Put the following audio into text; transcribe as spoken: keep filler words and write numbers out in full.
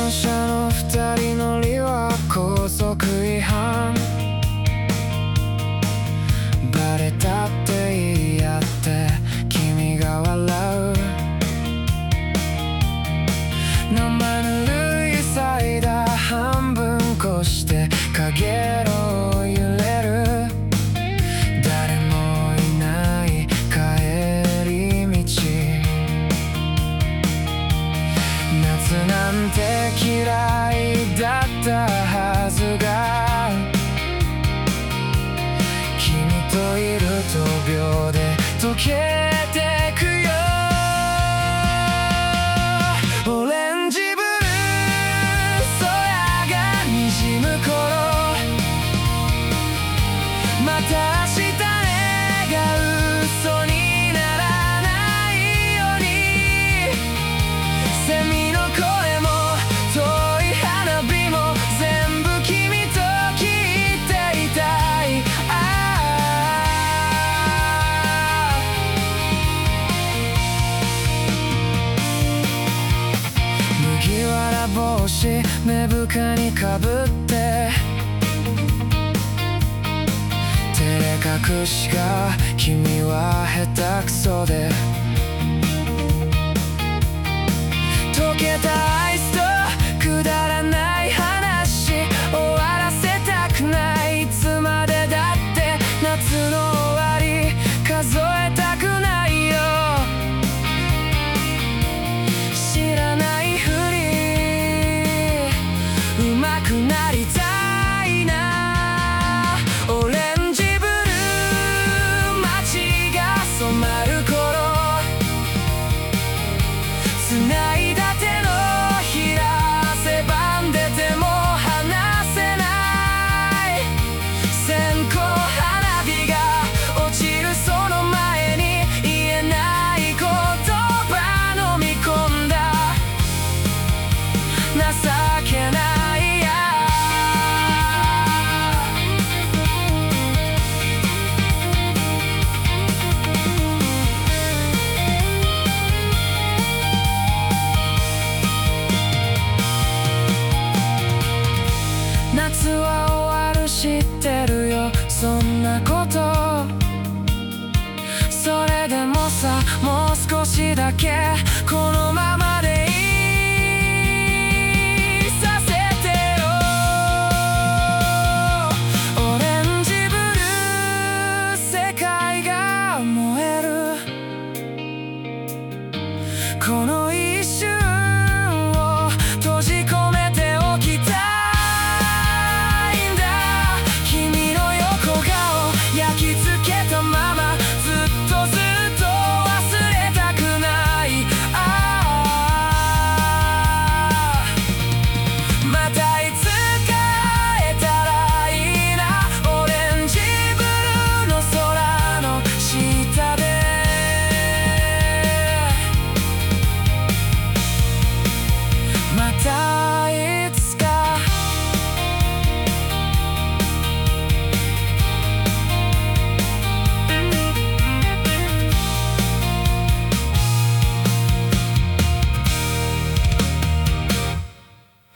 反射の二人乗りは高速違反。バレたって言い合って君が笑う。生ぬるいサイダー半分こしてかげろう揺れる。誰もいない帰り道。夏なんて嫌いだったはずが、君といると秒で溶けてくよ。オレンジブルー空が滲む頃、また明日が嘘にならないように。セミの声も遠い花火も全部君と聞いていたい。麦わら帽子目深にかぶって照れ隠しが君は下手くそで、溶けたアイスとくだらない話終わらせたくない。いつまでだって夏の終わり数えたくないよ。知らないふり上手くなりたいな。オレンジブルー街が染まる頃、繋いだ手のひら汗ばんでても離せない。線香花火が落ちるその前に言えない言葉飲み込んだ情けないや。夏は終わる知ってるよそんなこと。それでもさもう少しだけこのままでいさせてよ。オレンジブルー世界が燃えるこの一瞬